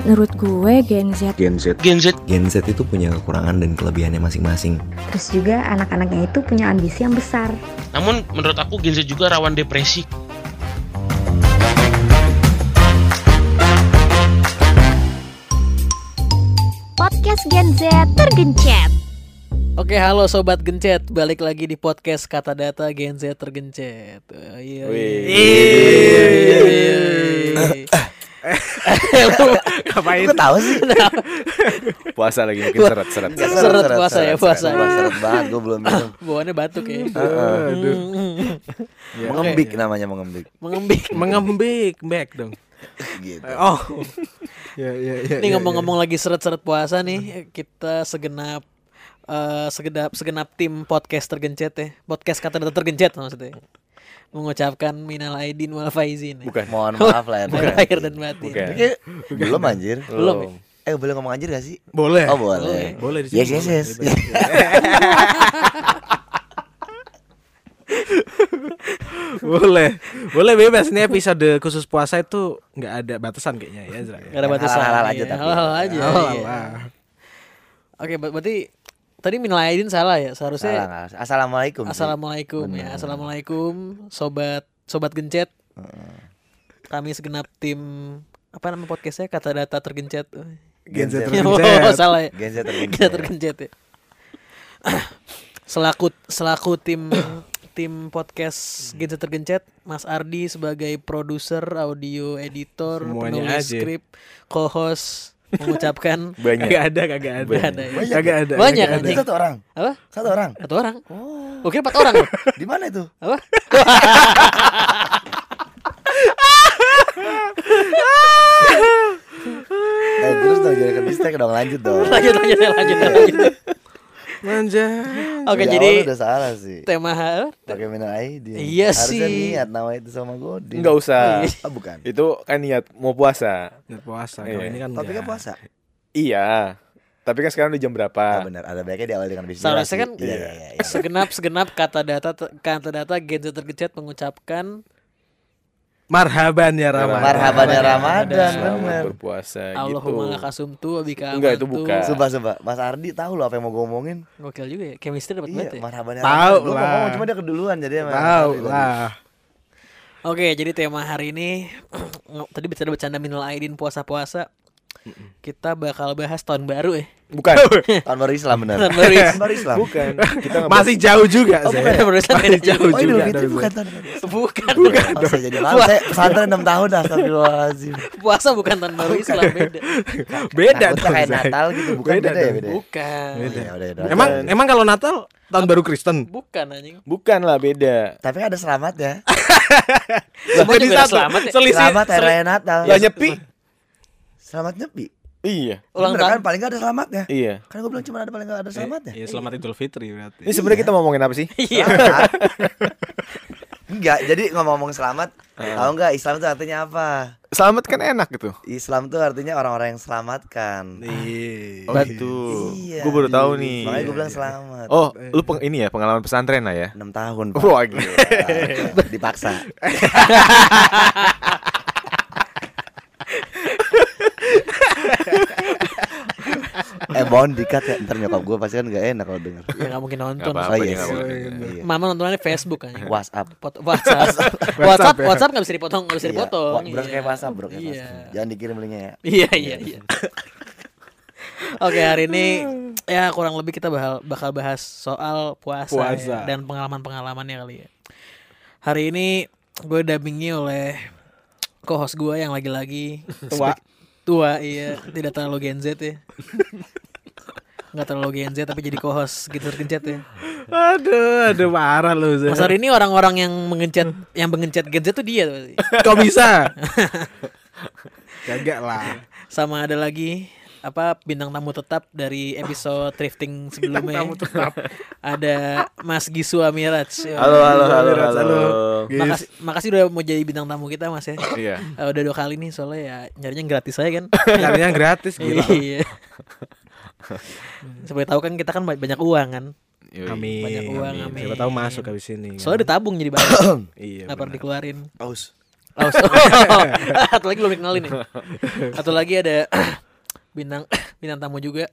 Menurut gue Gen Z itu punya kekurangan dan kelebihannya masing-masing. Terus juga anak-anaknya itu punya ambisi yang besar. Namun menurut aku Gen Z juga rawan depresi. Podcast Gen Z tergencet. Oke, halo Sobat Gencet, balik lagi di podcast Kata Data Gen Z tergencet. Iya. Ngapain? Kok tahu sih? Puasa lagi mungkin seret puasa ya, puasa. Seret banget, gue belum minum. Bawaannya batuk ya. Mengembik namanya, mengembik. Back dong. Gitu. Oh. Ini ngomong-ngomong lagi seret-seret puasa nih, kita segenap tim podcast tergencet ya. Podcast Kata Data tergencet maksudnya. Mengucapkan minal aidin wal faizin. Bukan. Mohon maaf lah ya. Lahir dan batin. Belum anjir. Belum. Boleh ngomong anjir gak sih? Boleh. Oh boleh. Boleh di sini. Yes. Boleh bebas. Ini episode khusus puasa itu nggak ada batasan kayaknya ya. Nggak ada batasan. Halal aja tapi. Halal aja. Iya. Oke, berarti tadi minal aidin salah ya, seharusnya salah. Assalamualaikum. Ya. Assalamualaikum sobat gencet. Kami segenap tim apa nama podcastnya, Kata Data tergencet. Gen Z Oh, salah ya. Gen Z tergencet ya. Selaku tim podcast Gen Z tergencet, Mas Ardi sebagai produser, audio editor, semuanya penulis aja. skrip, co-host mengucapkan Kagak ada. Banyak Itu anjing. satu orang. Apa? Satu orang. Oh. Oke, 4 orang loh. Di mana itu? Apa? Terus dong jadi ke dong, lanjut dong. Lanjut. Manja. Oke, Di jadi awal udah salah sih. tema Pakai minal aidin. Iya Harusnya sih. niat nama itu sama Godin. Enggak usah. Oh, bukan. Itu kan niat mau puasa. Iya. Kalau ini kan Topiknya enggak. puasa. Iya. Tapi kan sekarang udah jam berapa? Benar. Ada baiknya diawali dengan bismillah. seharusnya kan Iya. segenap kata data Gen Z tergencet mengucapkan Marhaban ya Ramadan. Marhaban ya Ramadan, Selamat benar. berpuasa Allahumma gitu. lakasumtu wabika Enggak, itu amantu. bukan. Sumpah. Mas Ardi tahu loh apa yang mau gue omongin. Gokil juga ya, chemistry dapat banget Iya, ya. marhaban ya Tahu Ramadan. Gue lah. ngomong cuma dia keduluan jadi emang. Tahu lah. Oke, jadi tema hari ini tadi bercanda minal aidin puasa-puasa. Kita bakal bahas tahun baru ya. Bukan. Tahun baru Islam benar. Tahun baru Islam. Tahun baru Islam. Bukan. Kita Masih jauh juga Oh, saya. bukan. Baru Islam beda jauh. Oh, Idul juga Fitri dari bukan gue. tahun baru. Bukan. Oh, saya jadi malu. Saya pesantren 6 tahun astagfirullahaladzim. Puasa bukan tahun baru Islam, beda. Beda Takutnya kayak Zai. Natal gitu, bukan Beda beda ya dong. beda. Bukan. Ya, udah. Emang kalau Natal tahun baru Kristen? Bukan anjing. Bukan lah, beda. Tapi kan ada selamat ya. Semua juga ada selamat ya. Selamat hari raya Natal. Lah nyepi. Selamat nyepi. Iya. Ulang Bener tahun. kan paling gak ada selamatnya. Iya. Kan gue bilang cuma ada paling gak ada selamatnya. Iya, selamat Idul Fitri berarti. Ini sebenarnya kita ngomongin apa sih? Iya. Selamat. Enggak, jadi ngomong selamat. Tahu enggak Islam itu artinya apa? Selamat kan enak gitu. Islam itu artinya orang-orang yang selamatkan. Iya. Oh Bat- gitu. Iya. Gue baru tahu nih. Makanya gue bilang selamat. Oh, lu ini ya pengalaman pesantren lah ya? 6 tahun. Pak. Wah gila. Dipaksa. Mohon dikat ya. Ntar nyokap gue pasti kan gak enak kalau denger. Ya nggak mungkin nonton. Nggak Oh apa-apa, iya dia nggak sih. boleh denger. Iya. Mama nontonnya Facebook kan. WhatsApp. WhatsApp nggak bisa dipotong, Bro kayak WhatsApp, bro kayak Iya. WhatsApp. Jangan dikirim linknya ya. Iya. Oke, hari ini ya kurang lebih kita bakal bahas soal puasa. Ya, dan pengalaman-pengalamannya kali ya. Hari ini gue dampingi oleh co-host gue yang lagi-lagi tua, iya, tidak terlalu Gen Z ya. Nggak terlalu Gen Z tapi jadi co-host gitu tergencet ya. Aduh marah lu Zai. Mas hari ini orang-orang yang mengencet Gen Z tuh dia tuh. Kok bisa? Kagak lah. Sama ada lagi bintang tamu tetap dari episode thrifting sebelumnya. Ada Mas Gisu Amiraj. Halo. Makasih udah mau jadi bintang tamu kita Mas ya. Iya. Udah 2 kali nih soalnya ya nyarinya gratis aja kan. Nyarinya gratis gila. Iya. Seperti tahu kan kita kan banyak uang kan. Amin. Banyak uang, amin. Siapa tahu masuk habis ini. Soalnya ditabung jadi banyak. Iya. Nggak perlu dikeluarin. Aus. Oh, satu lagi belum dikenalin nih. Satu lagi ada bintang tamu juga.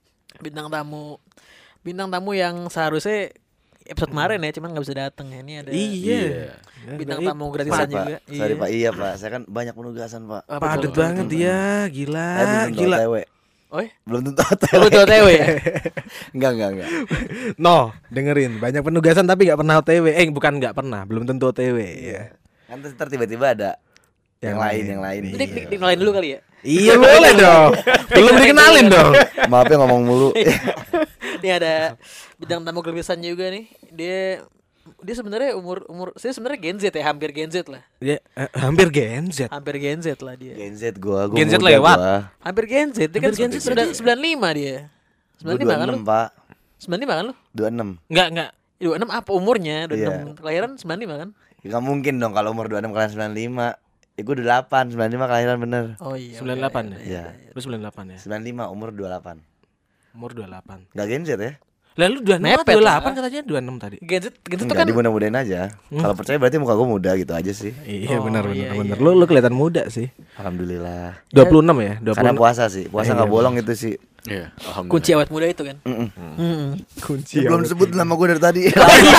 Bintang tamu yang seharusnya episode kemarin ya, cuman nggak bisa datang ya. Ini ada bintang tamu gratisan Pak, juga. sorry Pak, iya Pak, saya kan banyak penugasan Pak. Padet banget dia, gila. Saya belum tentu Gila. OTW. Oh, Belum tentu OTW. lu tuh OTW ya? Enggak. No, dengerin. Banyak penugasan tapi nggak pernah OTW. Bukan nggak pernah, belum tentu OTW ya. Kan terus ntar tiba-tiba ada yang lain. Dikenalin dulu kali ya. Iya boleh dong. Belum dikenalin dong. Maaf ya ngomong mulu. Ini ada bintang tamu gratisan juga nih. Dia sebenarnya umur saya sebenarnya Gen Z ya, hampir Gen Z lah. Ya, hampir Gen Z. Hampir Gen Z lah dia. Gen Z gua Gen Z muda lewat. gua. Hampir Gen Z, dia kan Hampir Gen Z 95 dia. 95 Gua kan lu? 26 Pak. 95 kan lu? 26. Enggak. 26 apa umurnya? 26 Iya. kelahiran 95 kan? Gak mungkin dong kalau umur 26 kalian 95. Gua 28, 95 kelahiran bener. Oh iya. 98 ya? Iya. Lu 98 ya? 95 umur 28. Umur 28. Gak Gen Z ya? Lalu 26 Mepet 28 lah. katanya 26 tadi. Gen Z itu Enggak, kan dimudah-mudahin aja. Kalau percaya berarti muka gua muda gitu aja sih. Iya Oh, benar. iya. Lu kelihatan muda sih. Alhamdulillah. 26 ya? 26. Karena puasa sih. Puasa Iya, nggak bolong itu sih. Iya, alhamdulillah. kunci awet muda itu kan. kunci. Belum sebut nama gue dari tadi.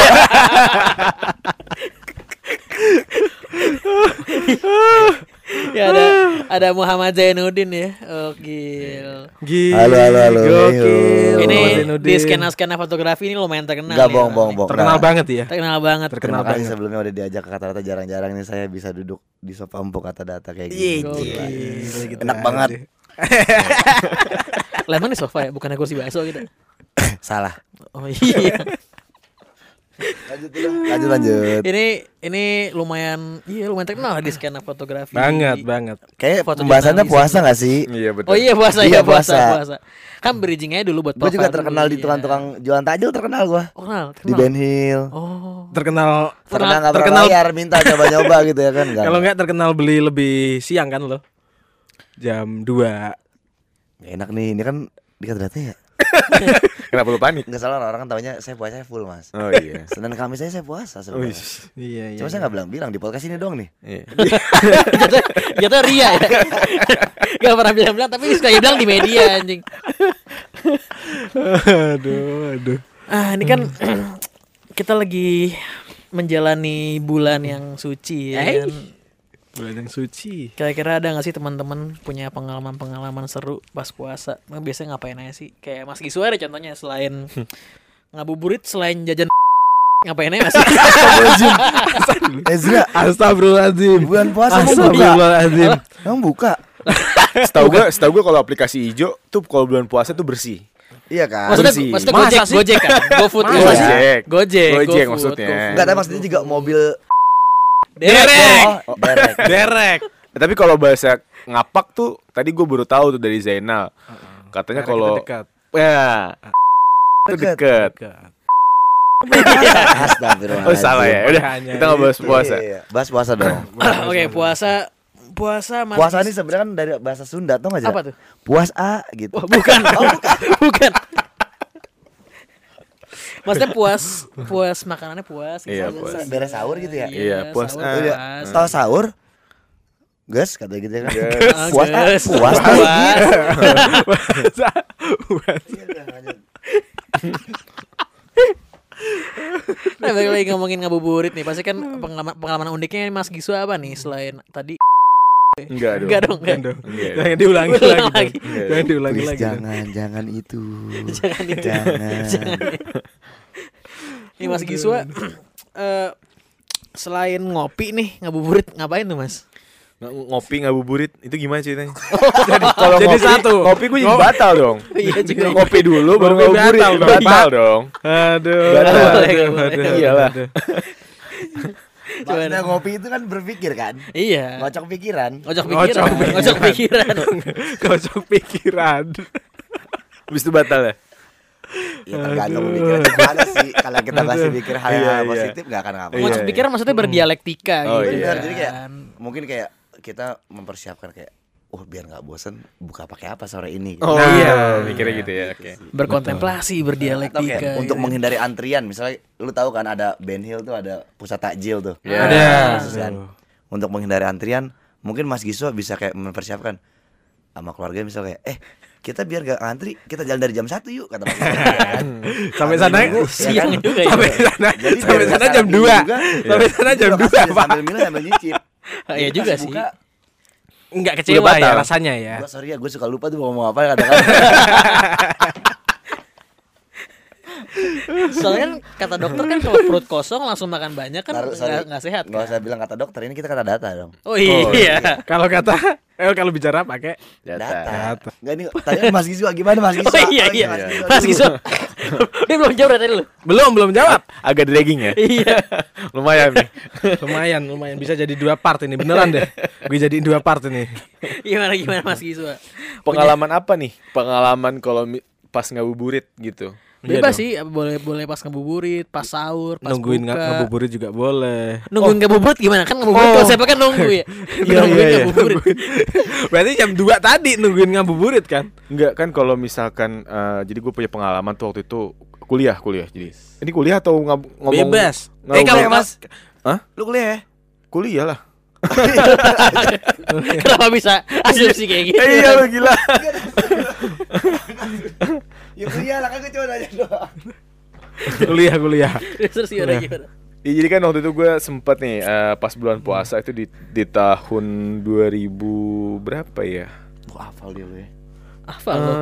Ya ada Muhammad Zainuddin ya. Oh, gil. Halo. Gokil. Ini Muhammad Zainuddin. di skena fotografi ini lumayan terkenal. Enggak nih bohong. orang nih. Terkenal banget ya. Terkenal banget. Terima kasih sebelumnya udah diajak ke kata-kata jarang-jarang ini saya bisa duduk di sofa empuk kata data kayak gini. Gokil. Gitu Enak aja. banget. Lah emang di sofa ya, bukannya kursi bakso gitu. Salah. Oh iya. Lanjut. Ini lumayan terkenal di skena fotografi. Banget. Kayak Foto pembahasannya jurnalis puasa nggak sih? Iya betul. Oh iya puasa Iya, ya puasa. puasa. Kan bridging aja dulu buat Gue juga profile terkenal dulu, di iya. tukang-tukang jualan takjil terkenal gue. Oh, kenal. Di Ben Hill. Oh. Terkenal Terkenal nggak pernah terkenal bayar, minta coba-nyoba gitu ya kan? kalau enggak terkenal beli lebih siang kan lo. Jam 2. Nggak enak nih, ini kan dekat data ya. Kenapa lu panik? Nggak salah orang kan taunya saya puasa full mas. Oh iya. Senin Kamis saya puasa sebenarnya. Iya. Cuma saya nggak bilang di podcast ini doang nih. Iya. Jatuh ria ya. Gak pernah bilang tapi suka bilang di media anjing. Aduh. Ini kan kita lagi menjalani bulan yang suci ya kan? Bulan yang suci. Kira-kira ada gak sih teman-teman punya pengalaman seru pas puasa? Biasanya ngapain aja sih? Kayak Mas Giswa ada contohnya selain ngabuburit, selain jajan ngapain aja Mas? Ezra, Astagfirullahaladzim. bulan puasa emang buka? Astagfirullahaladzim. Emang buka? Setahu gue kalau aplikasi hijau tuh kalau bulan puasa tuh bersih. Iya kan? Maksudnya Bersih. Gojek, Gojek kan? GoFood Masa kan? sih? Gojek Gojek GoFood, maksudnya. GoFood. Enggak, tapi maksudnya juga mobil Derek. Oh, derek. Derek. Tapi kalau bahasa ngapak tuh tadi gue baru tahu tuh dari Zainal. Katanya kalau dekat. ya itu deket. Astagfirullah. Oh salah ya. Udah Makanya kita nggak bahas puasa. Iya. Bahas puasa dong. Oke, puasa Mas. Puasa ini sebenarnya kan dari bahasa Sunda, tau gak sih? Apa tuh? Puas A gitu. Wah, bukan. Bukan. Maksudnya puas makanannya puas. Iya, gitu. puas. Beres sahur gitu ya? Iya, puas. sahur, Udah, puas. setelah sahur, gas katanya gitu ya kan? Ah, Puas A, gas. puas A gitu. Nah, balik lagi ngomongin ngabuburit nih. Pasti kan pengalaman uniknya Mas Giswa apa nih selain tadi? Enggak dong. Enggak dong, enggak. Enggak. Jangan diulangi Ulang lagi. lagi. dong. Jangan diulangi Please lagi. dong. jangan itu. Jangan itu. Jangan. Nih Mas Giswa selain ngopi nih ngabuburit ngapain tuh Mas? Ngopi ngabuburit itu gimana ceritanya? Jadi ngopi, satu. Ngopi gue jadi batal dong. Iya juga. Ngopi dulu baru Ngopi ngabuburit. batal dong. Batal dong. Aduh. Batal. Boleh. Iyalah. Maksudnya ngopi itu kan berpikir kan? Iya. Ngocok pikiran. Ngocok pikiran. Kocok pikiran. Habis itu batal ya? Ya tergantung pikiran gimana sih. Kalau kita masih pikir hal yang Iya, iya. positif gak akan apa-apa. Ngocok pikiran maksudnya berdialektika Oh, gitu. iya. Benar, jadi kayak kan. mungkin kayak kita mempersiapkan kayak biar nggak bosen buka pakai apa sore ini gitu. Oh Nah, iya, mikirnya gitu ya. Oke. Berkontemplasi, Atau berdialektika. kayak untuk gitu. menghindari antrian, misalnya lu tahu kan ada Ben Hill tuh ada pusat takjil tuh. Iya. Ada. Khusus kan. untuk menghindari antrian, mungkin Mas Giswa bisa kayak mempersiapkan sama keluarga misal kayak kita biar gak antri, kita jalan dari jam 1 yuk kata Mas Giswa, kan? Sampai sana siang juga ya. Sampai sana jam 2. Sampai sana jam 2 Pak. Sambil minum sambil nyicip. Iya juga sih. Enggak kecewa ya rasanya ya. Gua sorry ya, gue suka lupa tuh mau ngomong apa kadang-kadang. Soalnya kata dokter kan kalau perut kosong langsung makan banyak kan nggak sehat. Nggak Kan? usah bilang kata dokter, ini kita kata data dong. Oh iya. Kalau kalau bicara pakai Data. Enggak ini tanya Mas Giswa gimana Mas Giswa? Oh iya. Mas Giswa. Dia belum jawab tadi lu. belum jawab. Agak dragging ya. Iya. Lumayan nih. lumayan bisa jadi 2 part ini beneran deh. Gue jadiin 2 part ini. Gimana Mas Giswa? Pengalaman apa nih? Pengalaman kalau pas ngabuburit gitu. Bebas Iya sih, boleh pas ngabuburit, pas sahur, pas Nungguin buka. ngabuburit juga boleh. Nungguin ngabuburit gimana? Kan ngabuburit konsepnya kan nunggu ya. Nungguin ngabuburit. Berarti jam 2 tadi nungguin ngabuburit kan? Enggak kan kalau misalkan jadi gue punya pengalaman tuh waktu itu kuliah. Jadi ini kuliah atau ngomong Bebas. ngabuburit? Kalau Mas, Hah? lu kuliah ya? Kuliah lah. Kenapa bisa asumsi kayak gitu? Iya lu gila. Ya kuliah lah, kan gue cuma nanya doang. kuliah. Terus gimana? Ya, jadi kan waktu itu gue sempet nih pas bulan puasa itu di tahun 2000 berapa ya? Gua hafal dia lu ya. Hafal lo.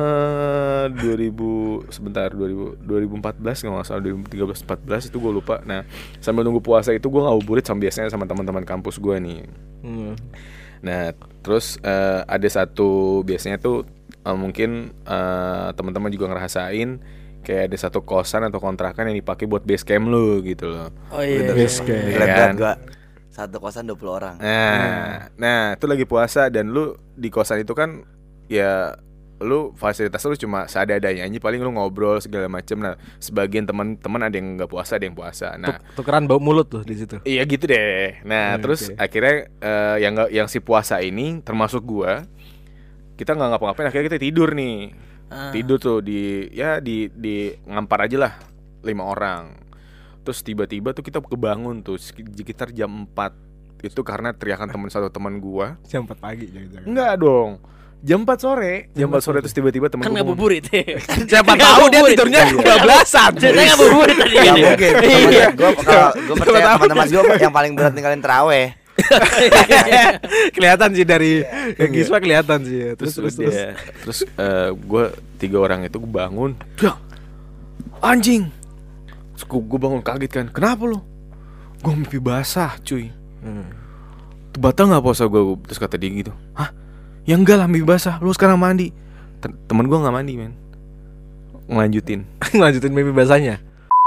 2014 kalau nggak salah 2013-14 itu gue lupa. Nah sambil nunggu puasa itu gue ngabuburit biasanya sama teman-teman kampus gue nih. Nah terus ada satu biasanya tuh mungkin teman-teman juga ngerasain kayak ada satu kosan atau kontrakan yang dipakai buat base camp lu gitu loh. Oh iya. Base camp. Iya Relate kan? banget gua. Satu kosan 20 orang. Nah itu lagi puasa dan lu di kosan itu kan ya lu fasilitas lu cuma seadanya aja, paling lu ngobrol segala macem. Nah sebagian teman-teman ada yang nggak puasa, ada yang puasa. Nah Tukeran bau mulut tuh di situ. iya gitu deh. Nah terus akhirnya yang si puasa ini termasuk gua, kita nggak ngapa-ngapain, akhirnya kita tidur nih. Tidur tuh di ngampar aja lah 5 orang. Terus tiba-tiba tuh kita kebangun tuh sekitar jam 4 itu karena teriakan satu teman gua. Jam 4 pagi jangan-jangan. Enggak dong. Jam 4 sore terus tiba-tiba temen Kan gua ngabuburit. Siapa tahu dia tidurnya kebablasan. Ceritanya ngabuburit tadi. Gak Gitu. mungkin. Gue percaya teman-teman gue yang paling berat ninggalin terawih. Kelihatan sih dari Giswa kelihatan sih. Terus. Terus gue 3 orang itu bangun. Dah, anjing. Terus gue bangun kaget kan. Kenapa lo? Gue mimpi basah cuy. Batal gak puasa gue? Terus kata dia gitu. Hah? Ya enggak lah, mimpi basah. Lu sekarang mandi. Temen gue gak mandi men. Ngelanjutin mimpi basahnya.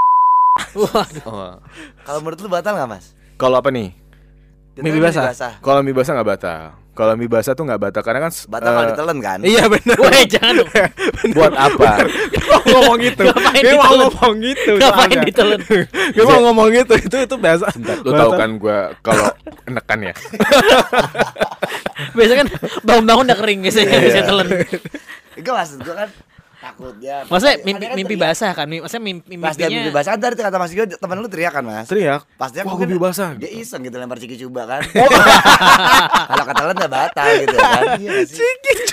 Oh. Kalau menurut lu batal nggak Mas? Kalau apa nih? Mimpi basah. Kalau mie basah gak batal. Kalau mie basah tuh gak batal karena kan Batal kalau ditelan kan? Iya benar. Woi jangan dong. buat apa? ngomong gitu. Ngapain Dia mau ditelan? ngomong gitu. Ngapain ditelan? Dia mau ngomong gitu. Itu biasa. Lu tahu kan gue kalau enekan ya. Biasa kan bangun-bangun udah kering biasanya nggak bisa telan. Enggak maksud gue kan takutnya. Maksudnya Ada kan mimpi teriak. basah kan? Maksudnya Pas dia mimpi mimpinya basah kan tadi kata Mas Gio temen lu teriak kan Mas? Teriak. Pas dia Wah, mungkin gua mimpi basah. Dia iseng gitu lempar ciki coba kan. Kalau ketelan nggak batal gitu kan. Iya nggak sih?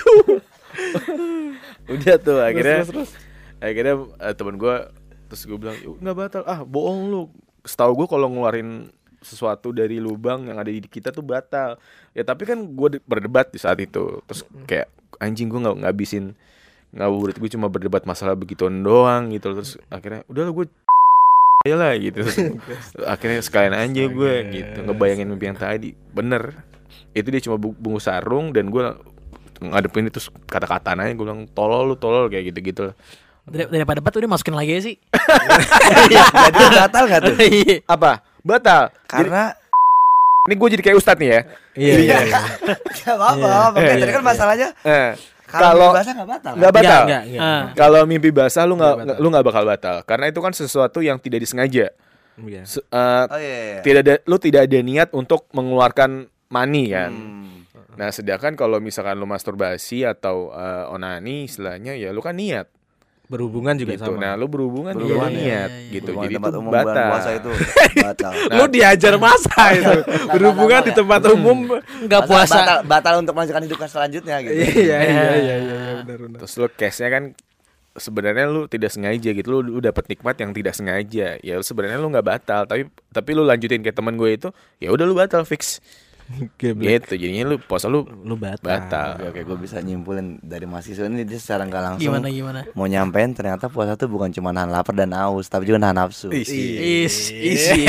Udah tuh akhirnya akhirnya temen gue terus gue bilang nggak batal, bohong lu. Setahu gue kalau ngeluarin sesuatu dari lubang yang ada di kita tuh batal ya, tapi kan gue berdebat di saat itu. Terus kayak anjing, gue nggak ngabisin ngabuburit gue cuma berdebat masalah begituan doang gitu. Terus akhirnya udahlah gue ya lah gitu. Terus akhirnya sekalian aja gue gitu ngebayangin mimpi yang tadi. Bener itu dia cuma bungkus sarung dan gue ngadepin itu kata-kataan aja. Gue bilang tolol kayak gitu-gitu. daripada debat udah masukin lagi aja sih. Jadi batal nggak tuh? Apa? Batal. Karena Ini gue jadi kayak ustadz nih ya. Iya. nggak apa-apa. Tadi kan masalahnya Kalau mimpi basah nggak batal. nggak batal. Enggak. Kalau mimpi basah lu nggak bakal batal karena itu kan sesuatu yang tidak disengaja. Iya. Oh iya. Lu tidak ada niat untuk mengeluarkan mani kan. Nah sedangkan kalau misalkan lu masturbasi atau onani istilahnya ya lu kan niat. Berhubungan juga gitu. sama. Nah, lu berhubungan Berhubungan, juga ya. niat gitu. Hubungan Jadi di tempat itu umum bulan batal. puasa itu batal. Lu diajar masa itu. Berhubungan di tempat umum. Enggak puasa. Batal untuk melanjutkan hidup selanjutnya gitu. Iya, benar. Terus lu case-nya kan sebenarnya lu tidak sengaja gitu. Lu dapet nikmat yang tidak sengaja. Ya sebenarnya lu nggak batal, tapi lu lanjutin kayak teman gue itu, ya udah lu batal fix. Gitu. Jadinya lu puasa lu batal. Oke, gue bisa nyimpulin dari mahasiswa ini dia secara nggak langsung Gimana? mau nyampein ternyata puasa tuh bukan cuma nahan lapar dan haus, tapi juga nahan nafsu. Isi.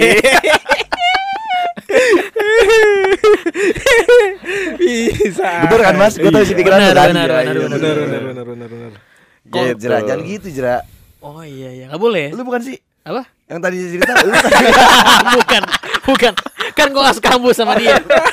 Bisa. Betul kan Mas? Gue tahu isi pikiran lu kan. Benar. Gitu. Jera, jangan gitu Jera. Oh iya, enggak boleh. Lu bukan sih? Apa? Yang tadi cerita lu tadi. Bukan. Kan gua ngasih kampus sama dia.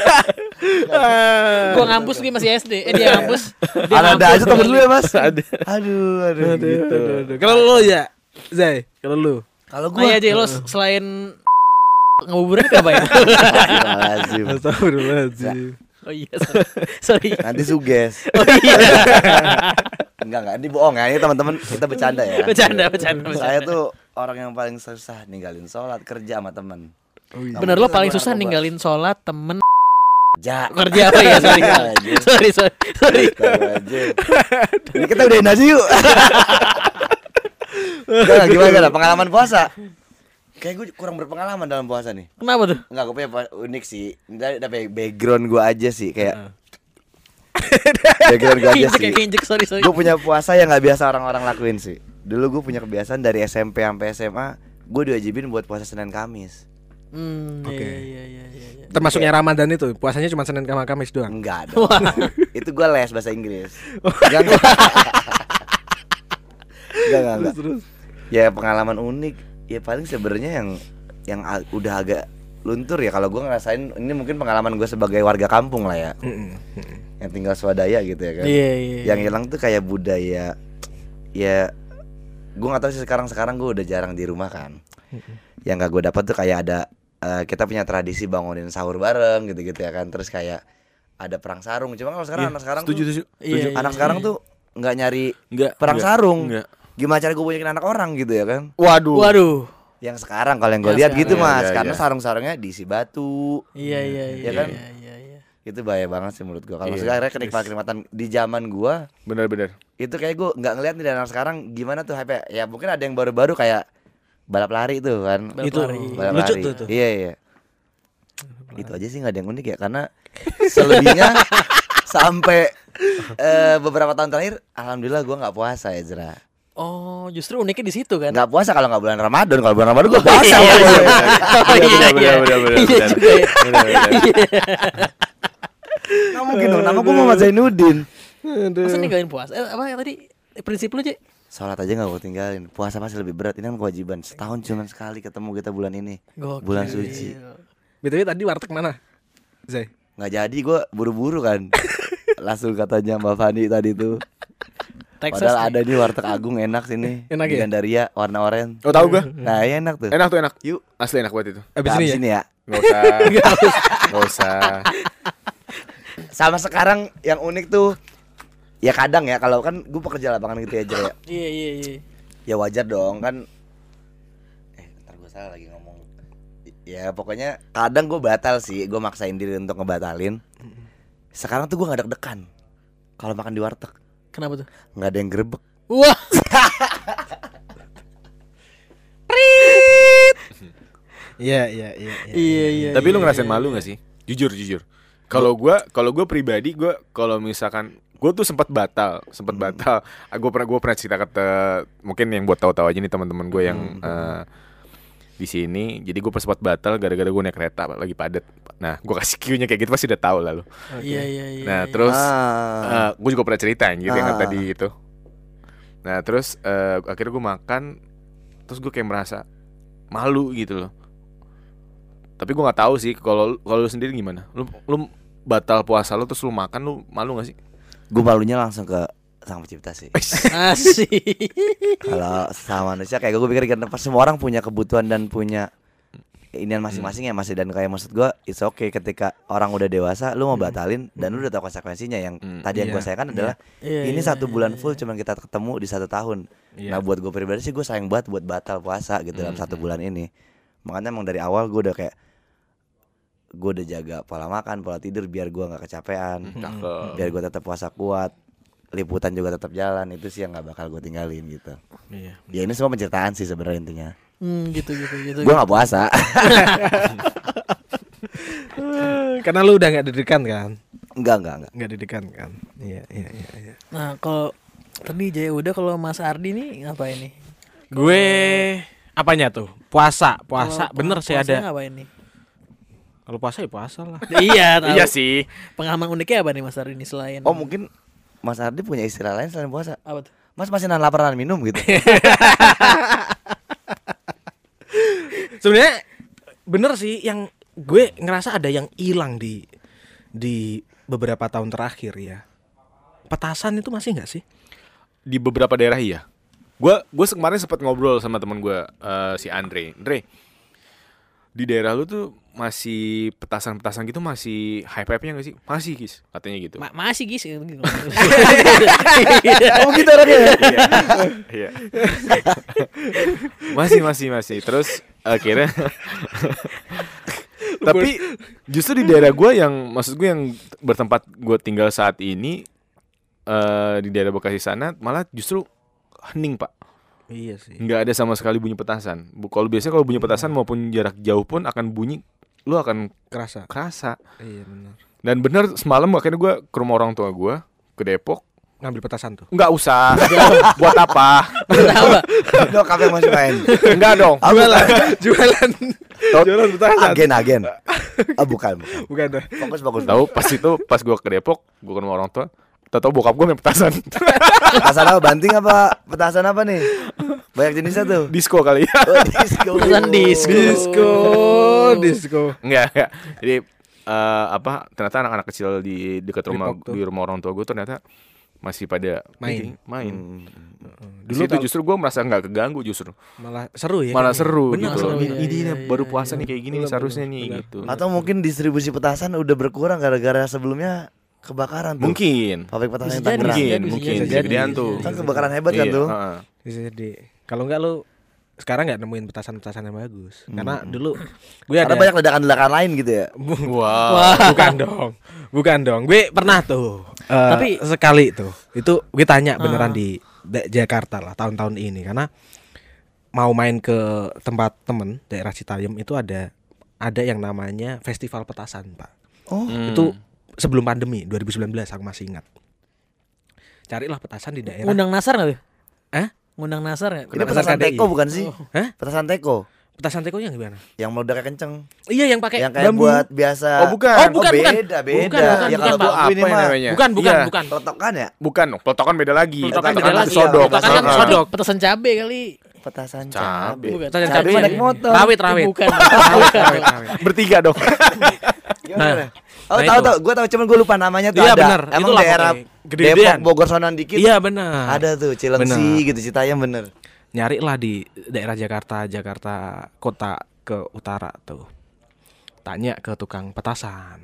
Gua ngampus dia masih SD. Dia ngampus. Ada aja temen lu ya Mas. Ada. Aduh gitu. Kalau lu ya, Zai, kalau lu. Kalau Nah ya Jay, lo selain ngabuburit apa ya? Astagfirullahaladzim. Astagfirullahaladzim. Oh iya, sorry. Nanti suges. Oh iya. Enggak, ini bohong ya. Ini teman-teman kita bercanda ya. Bercanda. Saya tuh orang yang paling susah ninggalin sholat kerja sama temen. Bener, lo paling susah ninggalin sholat temen kerja apa ya? Sorry. Ini kita udahin aja yuk. Gimana pengalaman puasa? Kayak gue kurang berpengalaman dalam puasa nih. Kenapa tuh? Enggak, gue punya unik sih. Ini dari background gue aja sih kayak. Background gue aja sih. Sorry. Gue punya puasa yang nggak biasa orang-orang lakuin sih. Dulu gue punya kebiasaan dari SMP sampai SMA, gue diwajibin buat puasa Senin Kamis. Oke. Iya. Termasuknya Ramadan itu, puasanya cuma Senin sama Kamis doang. Enggak dong. Itu gue les bahasa Inggris. Enggak. Ya pengalaman unik. Ya paling sebenarnya yang udah agak luntur ya kalau gue ngerasain ini mungkin pengalaman gue sebagai warga kampung lah ya. Yang tinggal swadaya gitu ya kan. Iya. Yang hilang tuh kayak budaya. Ya gue nggak tahu sih sekarang gue udah jarang di rumah kan. Yang gak gue dapat tuh kayak ada kita punya tradisi bangunin sahur bareng gitu-gitu ya kan. Terus kayak ada perang sarung. Cuma kalau sekarang anak sekarang Setuju. anak sekarang tuh nggak nyari perang sarung. Enggak. Gimana cara gue bunyiin anak orang gitu ya kan. Waduh. Yang sekarang kalau yang gue lihat gitu Mas, Iya, karena iya. sarung-sarungnya diisi batu. Iya. Ya kan? Iya. Itu bahaya banget sih menurut gue. Kalau Iya. sekarang kenikmatan di zaman gue Benar. itu kayak gue nggak ngeliat nih dari anak sekarang gimana tuh hype. Ya mungkin ada yang baru-baru kayak balap lari tuh kan. Itu Balap lucu lari. tuh. Iya. Itu aja sih nggak ada yang unik ya karena selebihnya sampai beberapa tahun terakhir alhamdulillah gue nggak puasa ya Zra. Oh, justru uniknya di situ kan? Nggak puasa kalau nggak bulan Ramadan. Kalau bulan Ramadan gue puasa. Iya. Nggak mungkin dong. Nama gue Muhammad Zainuddin. Masa ninggalin puasa? Apa yang tadi prinsip lu, Cek? Sholat aja gak gue tinggalin. Puasa masih lebih berat. Ini kan kewajiban. Setahun cuma sekali ketemu kita bulan ini. Gokil. Bulan suci. BTW tadi warteg mana? Zai. Gak jadi gue buru-buru kan. Langsung katanya Mbak Fani tadi tuh. Texas. Padahal ada nih warteg Agung enak sini. Enak ya? Gandaria warna oranye. Oh tahu gua. Nah iya enak tuh. Enak. Yuk. Asli enak banget itu. Abis Nah, ini ya? sini ya. Nggak usah. Sama sekarang yang unik tuh. Ya kadang ya kalau kan gue pekerja lapangan gitu aja ya. Iya. Ya wajar dong kan. Ntar gue salah lagi ngomong. Ya pokoknya kadang gue batal sih. Gue maksain diri untuk ngebatalin. Sekarang tuh gue gak deg-degan kalau makan di warteg. Kenapa tuh? Gak ada yang gerebek. Wah. Iya. Tapi lu ngerasain malu gak sih? Jujur. Kalau gue pribadi kalau misalkan gue tuh sempat batal. Gue pernah cerita ke mungkin yang buat tahu-tahu aja nih teman-teman gue yang di sini. Jadi gue sempat batal gara-gara gue naik kereta lagi padat. Nah, gue kasih cue-nya kayak gitu pasti udah tahu lah lu. Iya. Nah, terus gue juga pernah ceritain gitu yang tadi itu. Nah, terus akhirnya gue makan, terus gue kayak merasa malu gitu loh. Tapi gue nggak tahu sih kalau lu sendiri gimana. Lu batal puasa lu terus lu makan, lu malu nggak sih? Gue malunya langsung ke Sang Pencipta sih. Asik. Kalau sama manusia kayak gue pikir kan semua orang punya kebutuhan dan punya inian masing-masing ya masih, dan kayak maksud gue it's okay ketika orang udah dewasa lu mau batalin dan lu udah tahu konsekuensinya. Yang tadi yang gue sayangkan adalah ini 1 bulan full cuman kita ketemu di 1 tahun. Nah buat gue pribadi sih gue sayang banget buat batal puasa gitu dalam 1 bulan ini. Makanya emang dari awal gue udah kayak gue udah jaga pola makan, pola tidur biar gue nggak kecapean, biar gue tetap puasa kuat, liputan juga tetap jalan. Itu sih yang nggak bakal gue tinggalin gitu. Ya ini semua penceritaan sih sebenarnya intinya. Gitu. Gue nggak puasa. Karena lu udah nggak deg-degan kan? Enggak. Nggak deg-degan kan? Iya. Nah kalau tadi Jaya udah, kalau Mas Ardi nih ngapain nih? Gue apanya tuh? Puasa. Kalau Bener sih puasanya ada. ngapain nih? Kalau puasa ya puasa lah. Iya tahu. Iya sih. Pengalaman uniknya apa nih Mas Ardi ini selain? Oh mungkin Mas Ardi punya istilah lain selain puasa. Apa tuh? Mas masih nahan lapar nahan minum gitu. Sebenarnya bener sih, yang gue ngerasa ada yang hilang di beberapa tahun terakhir ya. Petasan itu masih nggak sih? Di beberapa daerah iya. Gue kemarin sempat ngobrol sama teman gue si Andre, di daerah lu tuh masih petasan gitu masih hype-nya nggak sih? Masih Gis, katanya gitu. Masih Gis gitu. Oh gitu orangnya. Iya. Masih. Terus akhirnya tapi justru di daerah gue yang maksud gue yang bertempat gue tinggal saat ini, di daerah Bekasi sana malah justru hening Pak. Iya sih. Nggak ada sama sekali bunyi petasan. Kalau biasanya kalau bunyi petasan maupun jarak jauh pun akan bunyi, lu akan Kerasa. Iya benar. Dan bener semalam akhirnya gue ke rumah orang tua gue ke Depok. Ngambil petasan tuh. Nggak usah. Buat apa? Nyokap yang masih main. Enggak dong. Jualan petasan. Agen. Bukan. Bukan dah. Bagus. Tahu pas gue ke Depok, gue ke rumah orang tua. Tahu bokap gue main petasan. Petasan apa? Banting apa? Petasan apa nih? Banyak jenisnya tuh. Disco kali ya. Oh, disco. Petasan Disco. Enggak. Jadi ternyata anak-anak kecil di dekat rumah Depok tuh. di rumah orang tua gue ternyata masih pada Main. Dulu tuh justru gue merasa nggak keganggu justru. Malah seru ya. Malah kayaknya. seru Bener, gitu. seru. Ini baru puasa nih kayak gini nih seharusnya nih gitu. Atau mungkin distribusi petasan udah berkurang gara-gara sebelumnya kebakaran tuh. Mungkin. Pabrik petasan Bisa Tangerang. Mungkin bisa jadi. gedean tuh. Kan kebakaran hebat kan Iya, tuh. heeh. Bisa jadi. Kalau enggak lu sekarang nggak nemuin petasan-petasan yang bagus. Karena dulu gue ada Karena banyak ledakan-ledakan lain gitu ya. Wow. Bukan dong. Gue pernah tuh. Tapi- sekali tuh. Itu gue tanya beneran di Jakarta lah tahun-tahun ini, karena mau main ke tempat temen daerah Citayam itu ada yang namanya festival petasan, Pak. Oh. Itu sebelum pandemi 2019 aku masih ingat. Carilah petasan di daerah. Ngundang Nasar nggak tuh? Hah? Ngundang Nasar nggak? Ini petasan KDI. teko bukan sih? Hah? Petasan teko Petasan teko yang gimana? yang meledaknya kenceng. Iya, yang pakai Yang kayak bambu. buat biasa. Oh, bukan. Oh, bukan. Beda. Bukan, Ya kalau Pak. bambu ini Apa yang mah namanya? Bukan. Iya. Bukan. ya? Bukan dong, pelotokan beda lagi. Pelotokan beda lagi. Sodok. Pelotokan kan Ah. sodok. Petasan cabe kali. Petasan Cabe. cabe. Bukan. Petasan Cabe cabe. naik motor. Rawit. Bukan. Bertiga dong. Gimana? Oh, Nah, tahu. Gue tahu cuman gue lupa namanya tuh Iya, ada. bener. Emang Itulah daerah pokoknya. Gedean. Depok, Bogor sonan dikit. Iya, benar. Ada tuh Cilengsi gitu, Citayam bener. Nyari lah di daerah Jakarta kota ke utara tuh. Tanya ke tukang petasan.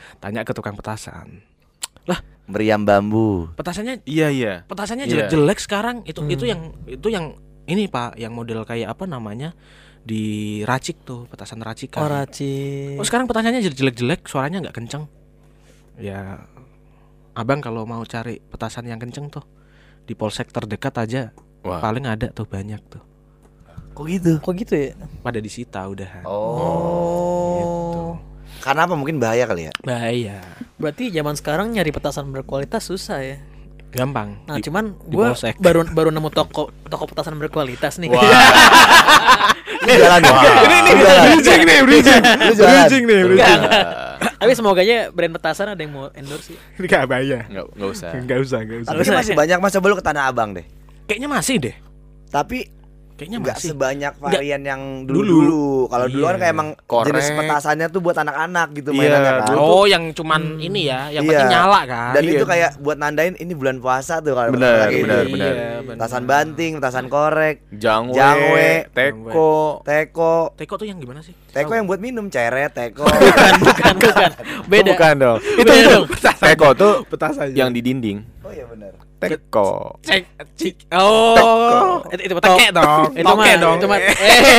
Lah, Meriam bambu. petasannya Iya. petasannya Iya. jelek-jelek sekarang. Itu yang ini Pak, yang model kayak apa namanya? Diracik tuh, petasan racikan. Oh, Raci. Oh, sekarang petasannya jelek-jelek, suaranya nggak kenceng. Ya, abang kalau mau cari petasan yang kenceng tuh di polsek terdekat aja, Wah. paling ada tuh banyak tuh. Kok gitu? Kok gitu ya? Pada disita udah. Oh. Karena apa? Mungkin bahaya kali ya. Bahaya. Berarti zaman sekarang nyari petasan berkualitas susah ya. Gampang. Nah, cuman di gue polsek. baru nemu toko petasan berkualitas nih. Lu jalan ya? Ini bridging nih. Lu jalan. Enggak. Tapi semoga aja brand petasan ada yang mau endorse sih. Ini gak bahaya. Enggak usah. Enggak usah. Tapi ini masih banyak. Mas coba lu ke Tanah Abang deh. Kayaknya masih deh. Tapi Kayaknya nggak masih. sebanyak varian yang dulu. Kalau dulu kan kayak emang Korek. jenis petasannya tuh buat anak-anak gitu Iya, mainannya kan. dulu Oh, yang cuman ini ya, yang penting nyala kan. Dan itu kayak buat nandain ini bulan puasa tuh kalau Bener, kayak bener, gitu. bener. Petasan banting, petasan korek, Jangwe, teko. teko Teko tuh yang gimana sih? Teko yang buat minum, ceret, teko. bukan. Beda. Bukan dong. Beda dong. Teko tuh Petasan yang di dinding. Oh iya benar. Teko. Oh, itu teke dong. Itu Toke mah, dong. itu mah.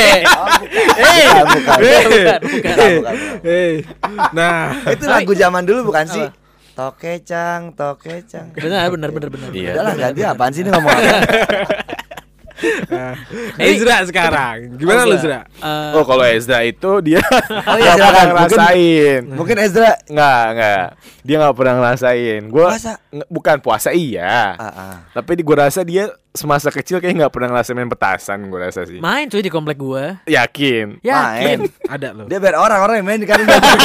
Bukan. Nah, Itu lagu zaman dulu bukan sih? Tokecang. Benar. Iya. Udahlah ganti apaan sih ini ngomong apa? Ezra sekarang. Gimana lu, Ezra? Oh, kalau Ezra itu dia Oh iya, nggak silakan. pernah ngerasain. Mungkin Ezra Enggak. Dia nggak pernah ngerasain. Gua Puasa? bukan puasa iya. Tapi gua rasa dia semasa kecil kayak nggak pernah ngerasain main petasan, gua rasa sih. Main cuy di komplek gua. Yakin. main. Ada lo. Dia biar orang yang main kan.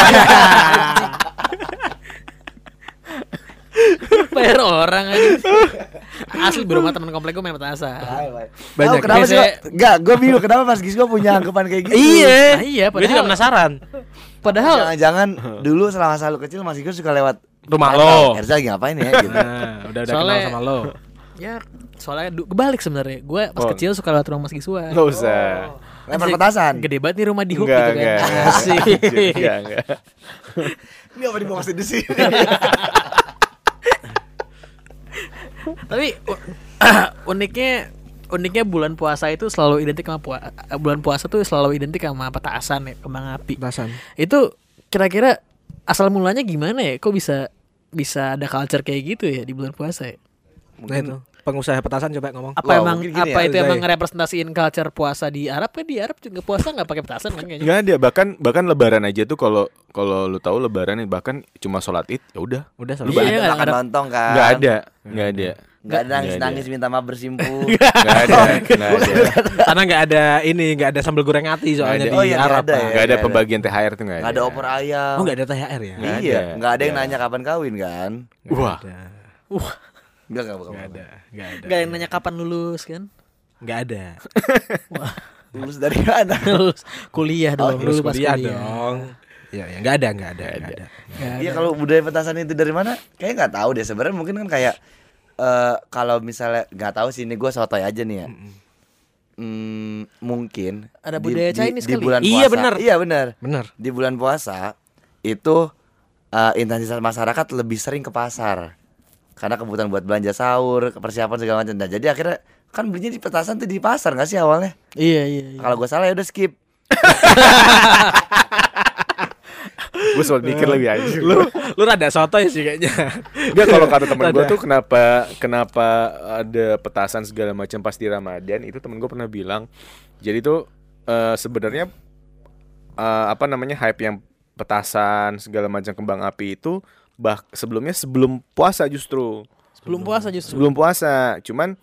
Bayar orang aja. Asli di rumah teman komplek gua main petasan. Banyak. Kenapa sih? Enggak, gue bingung kenapa Mas Gisgo punya anggapan kayak gitu. Iya, Gue juga penasaran. Padahal Jangan-jangan dulu selama lu kecil Mas Gisgo suka lewat Rumah Rantau. lo. Erza lagi ngapain ya gitu. Nah, udah Soalnya- kenal sama lo. ya soalnya kebalik sebenarnya. Gua pas Oh. kecil suka lewat rumah Mas Giswa. Nggak usah. Lempar petasan. Gede banget nih rumah di Hook Enggak, gitu kan. enggak. Asik. Enggak. Ini apa dibongkasin di sini? Tapi uniknya bulan puasa itu selalu identik sama bulan puasa tuh selalu identik sama petasan ya, kembang api. Petasan. Itu kira-kira asal mulanya gimana ya? Kok bisa ada culture kayak gitu ya di bulan puasa ya? Nah itu pengusaha petasan coba ngomong. Apa Wow, emang mungkin gini apa ya, itu Zai. emang ngerepresentasiin culture puasa di Arab kan? Di Arab juga puasa nggak pakai petasan kan kayaknya. Enggak ada, bahkan lebaran aja tuh kalau lu tahu lebaran nih bahkan cuma sholat Id ya udah. Udah Iya, selesai. Ada nggak makan ada. lontong kan. Enggak ada. Enggak ada. Enggak ada nangis-nangis Nggak minta maaf bersimpu. Enggak ada. Enggak ada. Karena nggak ada ini, nggak ada sambal goreng ati soalnya Nggak di ada. Oh iya, nggak Arab. ada Pak. ya. Enggak ada pembagian THR tuh enggak ada. Enggak ada opor ayam. Oh, nggak ada THR ya? Nggak Iya, ada. enggak ada yang Nggak nanya kapan kawin kan? Wah. Enggak bukan. Nggak ada. Nggak ada. Nggak yang nanya kapan lulus kan? Nggak ada. Lulus dari mana? Lulus kuliah dong, Lulus pas kuliah dong. Ya, ya nggak ada. Nggak Iya, ada. kalau budaya petasan itu dari mana? Kayaknya nggak tahu deh. Sebenarnya mungkin kan kayak kalau misalnya nggak tahu sih, ini gue sotoy aja nih ya. Mungkin Ada budaya Chinese di kali. bulan Iya, puasa. bener. Iya benar. Bener. Di bulan puasa itu intensitas masyarakat lebih sering ke pasar karena kebutuhan buat belanja sahur, persiapan segala macam. Nah, jadi akhirnya kan belinya di petasan tuh di pasar nggak sih awalnya? Iya. Kalau gue salah ya udah skip. Gue sempat mikir lagi aja. Lu rada sotoy sih kayaknya. Enggak, kalau kata temen gue tuh kenapa ada petasan segala macam pas di Ramadan itu, temen gue pernah bilang jadi tuh sebenarnya apa namanya hype yang petasan segala macam kembang api itu sebelum puasa justru. Sebelum puasa, cuman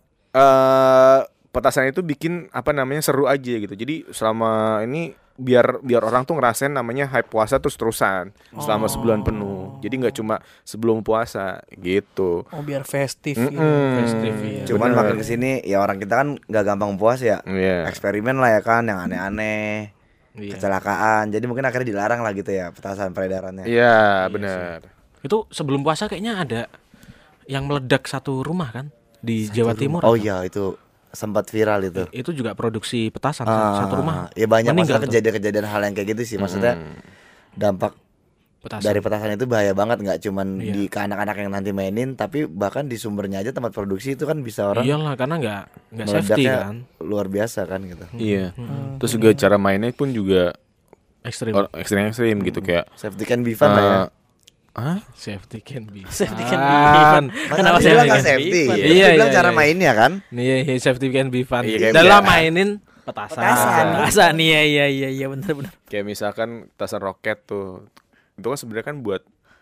petasan itu bikin apa namanya seru aja gitu. Jadi selama ini biar orang tuh ngerasain namanya hype puasa terus-terusan selama sebulan penuh. Jadi nggak cuma sebelum puasa gitu. Oh, biar festif. Festif, iya. Cuman Bener. makin kesini ya orang kita kan nggak gampang puas ya. Iya. Eksperimen lah ya kan, yang aneh-aneh, Iya. kecelakaan. Jadi mungkin akhirnya dilarang lah gitu ya petasan peredarannya. Iya, benar. Itu sebelum puasa kayaknya ada yang meledak satu rumah kan di Jawa Timur. Oh iya, itu sempat viral itu. Itu juga produksi petasan satu rumah. Ya banyak meninggal masalah tuh. kejadian-kejadian hal yang kayak gitu sih. Maksudnya dampak Petasan. dari petasan itu bahaya banget, nggak cuman Iya. di ke anak-anak yang nanti mainin, tapi bahkan di sumbernya aja tempat produksi itu kan bisa orang Iyalah, karena nggak safety meledaknya kan. luar biasa kan gitu. Iya. Terus juga cara mainnya pun juga Ekstrim. ekstrim gitu kayak Safety can be fun lah ya. Safety can be. Safety can be fun. Kenapa safety bilang nggak can be safety? fun? Dia Iya, bilang iya, cara iya. mainnya kan. Nih, safety can be fun. Iya, kayak Dalam biasa. mainin petasan. Petasan, iya benar. kayak misalkan petasan roket tuh. Itu kan sebenarnya kan buat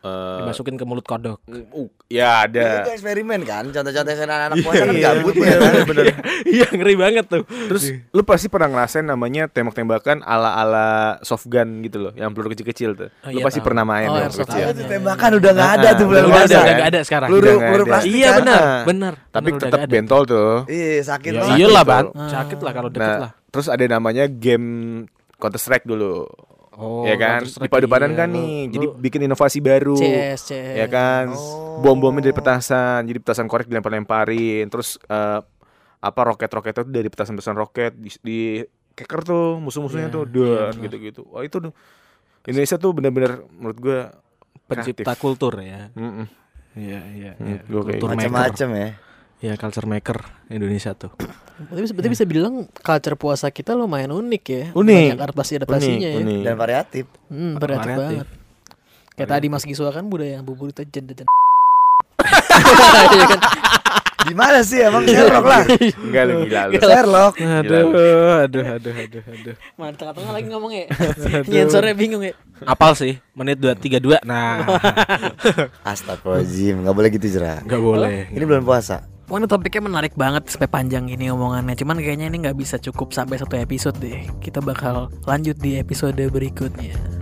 dimasukin ke mulut kodok. Ya ada. Itu eksperimen kan, contoh-contoh anak-anak puasa kan gabut ya kan. Bener. Iya ngeri banget tuh. Terus lu pasti pernah ngerasain namanya tembak-tembakan ala-ala soft gun gitu loh, yang peluru kecil-kecil tuh. Lu pasti pernah main yang airsoft kecil. Itu tembakan udah nggak ada tuh bulan Udah puasa. nggak ada sekarang. Peluru Udah nggak peluru ada. plastik. Iya kan? benar. Tapi Benar, udah tetap nggak ada. bentol tuh. Iya sakit Ya banget. iyalah tuh. ban, sakit lah kalau deket Nah, lah. terus ada namanya game Counter Strike dulu. Oh, Ya kan, Counter-Strike, dipadu-padan iya. kan nih, jadi bikin inovasi baru. CS. Ya kan, bom-bomnya dari petasan, jadi petasan korek dilempar-lemparin, terus roket-roketnya tuh dari petasan-petasan roket di keker tuh musuh-musuhnya tuh, dan gitu-gitu. Wah itu tuh Indonesia tuh benar-benar menurut gue pencipta kultur ya. Iya. Gua kayak Kultur maker. Macam-macam ya. Ya culture maker Indonesia tuh. Berarti bisa bilang culture puasa kita lumayan unik ya. Unik. Banyak adaptasi-adaptasinya ya. Unik. Dan variatif. Variatif Variatif. banget. Kayak tadi Mas Giswa kan budaya yang bubur itu jajan. Iya kan? Di mana sih emang Sherlock lah. Enggak lu gila lu. Sherlock. Aduh. Mana tengah-tengah lagi ngomong ya. Nyensornya bingung ya. Apal sih menit 232. Nah, Astagfirullahaladzim, nggak boleh gitu Jera. nggak boleh. Ini bulan puasa. Wah, ini topiknya menarik banget sampai panjang gini omongannya. Cuman kayaknya ini nggak bisa cukup sampai 1 episode deh. Kita bakal lanjut di episode berikutnya.